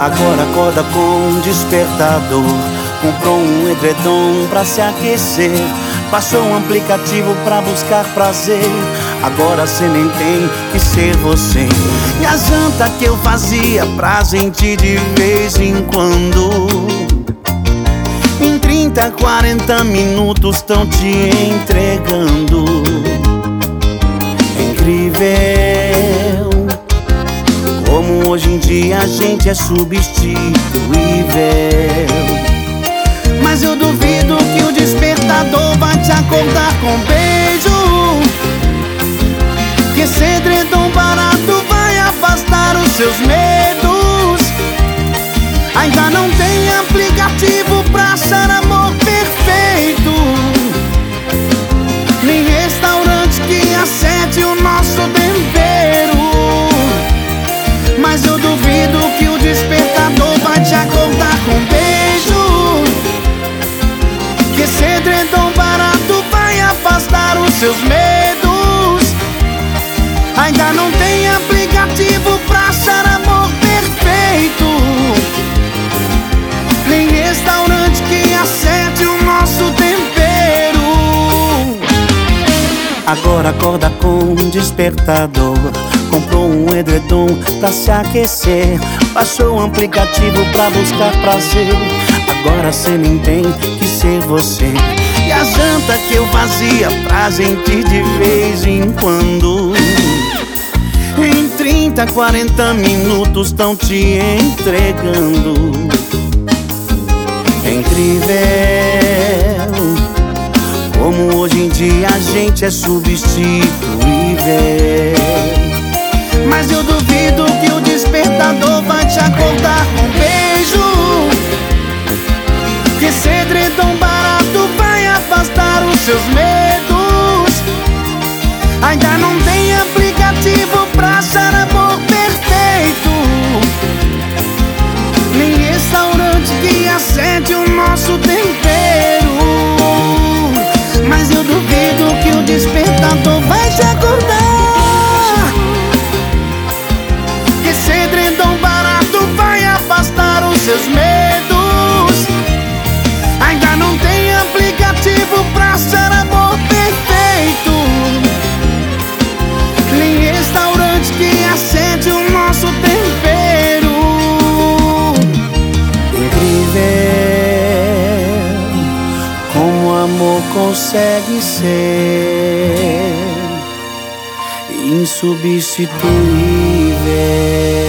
Agora acorda com um despertador. Comprou um edredom pra se aquecer. Baixou um aplicativo pra buscar prazer. Agora cê nem tem que ser você. E a janta que eu fazia pra gente de vez em quando, em 30, 40 minutos tão te entregando. É incrível como hoje em dia a gente é substituível. Mas eu duvido que o despertador vai te acordar com um beijo, que esse edredom barato vai afastar os seus medos. Ainda não tem aplicativo pra achar amor perfeito, nem restaurante que acerte o nosso tempero. Mas eu duvido que o despertador vai te acordar com um beijo, que esse edredom barato vai afastar os seus medos. Ainda não tem aplicativo pra achar amor perfeito, nem restaurante que acerte o nosso tempero. Agora acorda com um despertador. Comprou um edredom pra se aquecer. Baixou um aplicativo pra buscar prazer. Agora cê nem tem que ser você. E a janta que eu fazia pra gente de vez em quando, em 30, 40 minutos tão te entregando. É incrível como hoje em dia a gente é substituível. Mas eu duvido que o despertador vai te acordar com um beijo, que esse edredom barato vai afastar os seus medos. Ainda não tem aplicativo pra achar amor perfeito, nem restaurante que acerte o nosso tempero. Mas eu duvido que o despertador vai te acordar, que esse edredom barato vai afastar os seus medos. Ainda não tem aplicativo pra achar amor perfeito, nem restaurante que acerte o nosso tempero. Incrível como o amor consegue ser insubstituível.